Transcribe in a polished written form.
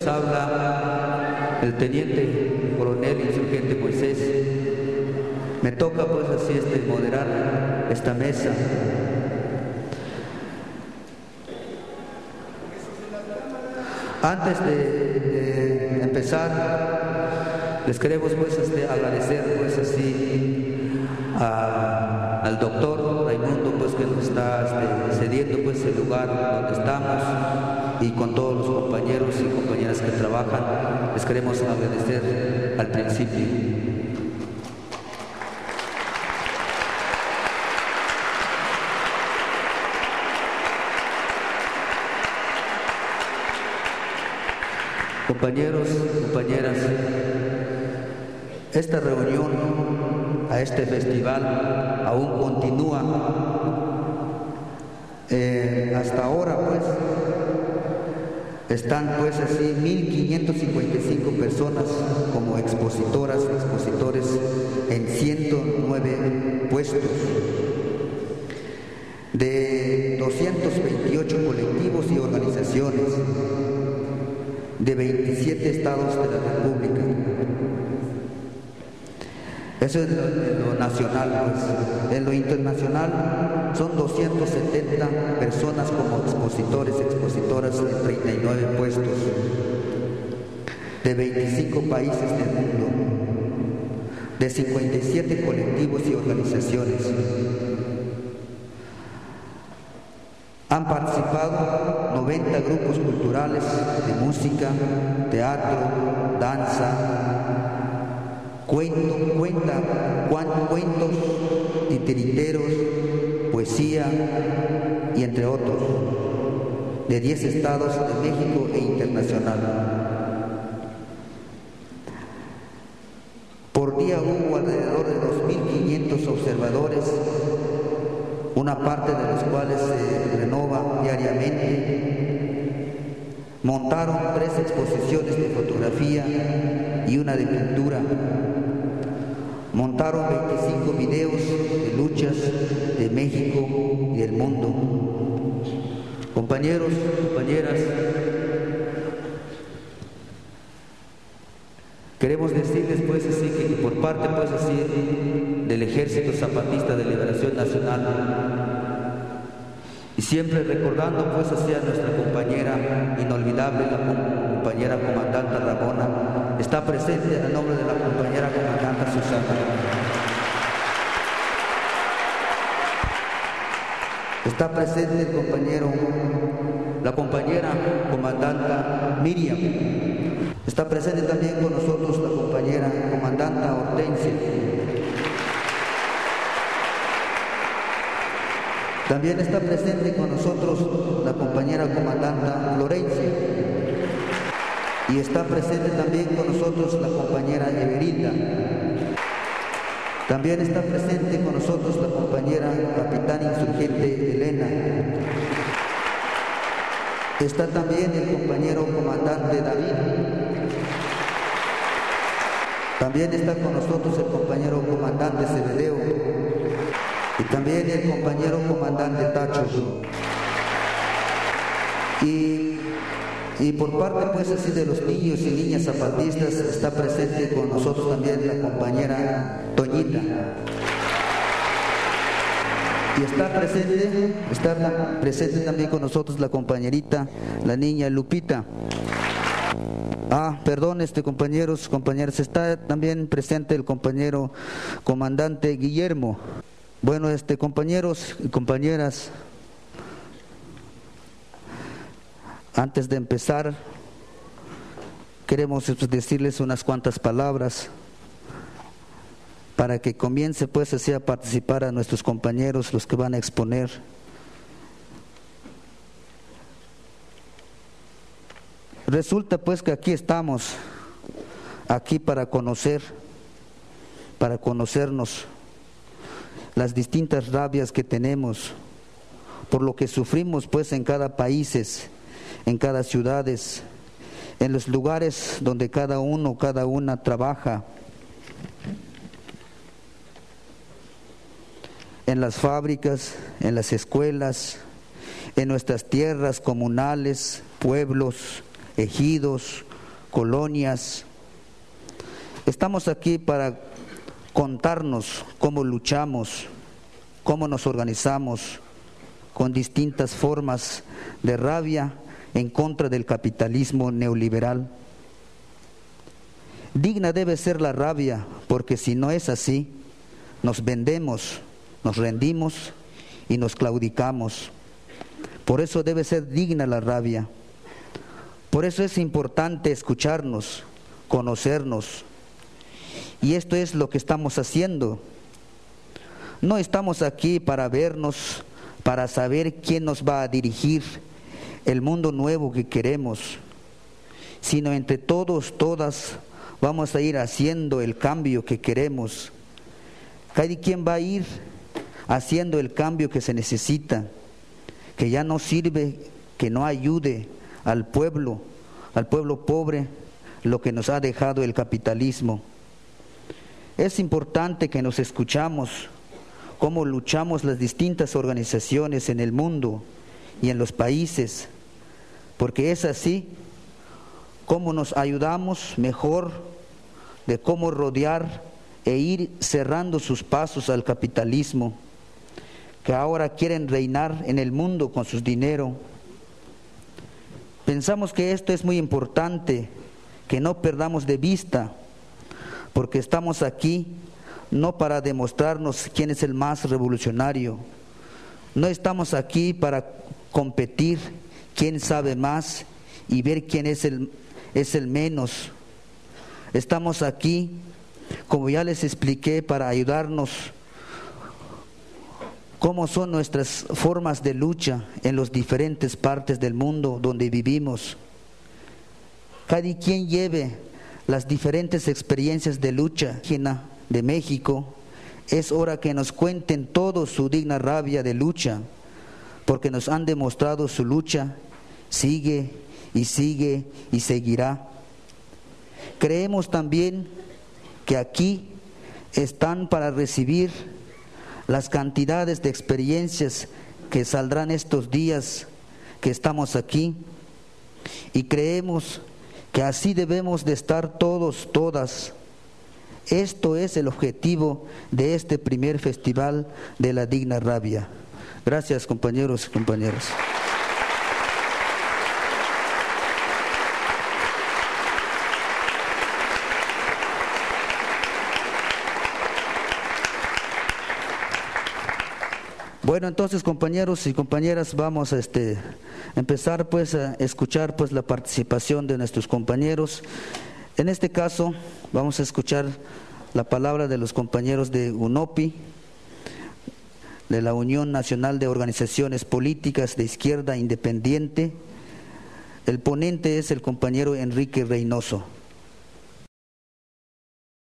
habla el teniente coronel insurgente Moisés. Me toca pues así moderar esta mesa. Antes de empezar, les queremos pues agradecer pues así al doctor Raimundo pues que nos está cediendo pues el lugar donde estamos, y con todos los compañeros y compañeras que trabajan, les queremos agradecer al principio. Compañeros, compañeras, esta reunión, a este festival, aún continúa. Hasta ahora, pues, están, pues, así 1.555 personas como expositoras, expositores en 109 puestos, de 228 colectivos y organizaciones, de 27 estados de la República. Eso es lo nacional, pues. En lo internacional son 270 personas como expositores, expositoras en 39 puestos, de 25 países del mundo, de 57 colectivos y organizaciones. Han participado 90 grupos culturales de música, teatro, danza, cuentos, titiriteros, poesía y entre otros, de 10 estados de México e internacional. Por día hubo alrededor de 2.500 observadores, una parte de los cuales se renova diariamente. Montaron 3 exposiciones de fotografía y una de pintura. Montaron 25 videos de luchas de México y del mundo. Compañeros, compañeras, queremos decirles pues así que por parte pues así del Ejército Zapatista de Liberación Nacional, y siempre recordando pues así a nuestra compañera inolvidable, la compañera comandante Ramona, está presente en el nombre de la compañera comandante Susana. Está presente el compañero, la compañera comandante Miriam. Está presente también con nosotros la compañera comandante Hortensia. También está presente con nosotros la compañera comandante Florencia. Y está presente también con nosotros la compañera Everilda. También está presente con nosotros la compañera capitán insurgente Elena. Está también el compañero comandante David. También está con nosotros el compañero comandante Cebedeo. Y también el compañero comandante Tacho. Y por parte pues así de los niños y niñas zapatistas está presente con nosotros también la compañera Toñita. Y está presente también con nosotros la compañerita, la niña Lupita. Perdón, compañeros, compañeras, está también presente el compañero comandante Guillermo. Bueno, compañeros y compañeras, antes de empezar, queremos decirles unas cuantas palabras para que comience pues así a participar a nuestros compañeros, los que van a exponer. Resulta pues que aquí estamos, aquí para conocernos las distintas rabias que tenemos, por lo que sufrimos pues en cada país, en cada ciudades, en los lugares donde cada uno, cada una trabaja, en las fábricas, en las escuelas, en nuestras tierras comunales, pueblos, ejidos, colonias. Estamos aquí para contarnos cómo luchamos, cómo nos organizamos con distintas formas de rabia en contra del capitalismo neoliberal. Digna debe ser la rabia, porque si no es así, nos vendemos, nos rendimos y nos claudicamos. Por eso debe ser digna la rabia. Por eso es importante escucharnos, conocernos. Y esto es lo que estamos haciendo. No estamos aquí para vernos, para saber quién nos va a dirigir el mundo nuevo que queremos, sino entre todos, todas, vamos a ir haciendo el cambio que queremos. Cada quien va a ir haciendo el cambio que se necesita, que ya no sirve, que no ayude al pueblo pobre, lo que nos ha dejado el capitalismo. Es importante que nos escuchamos cómo luchamos las distintas organizaciones en el mundo y en los países, porque es así como nos ayudamos mejor de cómo rodear e ir cerrando sus pasos al capitalismo, que ahora quieren reinar en el mundo con su dinero. Pensamos que esto es muy importante, que no perdamos de vista, porque estamos aquí no para demostrarnos quién es el más revolucionario, no estamos aquí para competir quién sabe más y ver quién es el menos. Estamos aquí, como ya les expliqué, para ayudarnos cómo son nuestras formas de lucha en las diferentes partes del mundo donde vivimos. Cada quien lleve las diferentes experiencias de lucha de México. Es hora que nos cuenten todos su digna rabia de lucha, porque nos han demostrado su lucha sigue y sigue y seguirá. Creemos también que aquí están para recibir las cantidades de experiencias que saldrán estos días que estamos aquí, y creemos que así debemos de estar todos, todas. Esto es el objetivo de este primer festival de la digna rabia. Gracias, compañeros y compañeras. Bueno, entonces, compañeros y compañeras, vamos a empezar pues a escuchar pues la participación de nuestros compañeros. En este caso vamos a escuchar la palabra de los compañeros de UNOPI, de la Unión Nacional de Organizaciones Políticas de Izquierda Independiente. El ponente es el compañero Enrique Reynoso.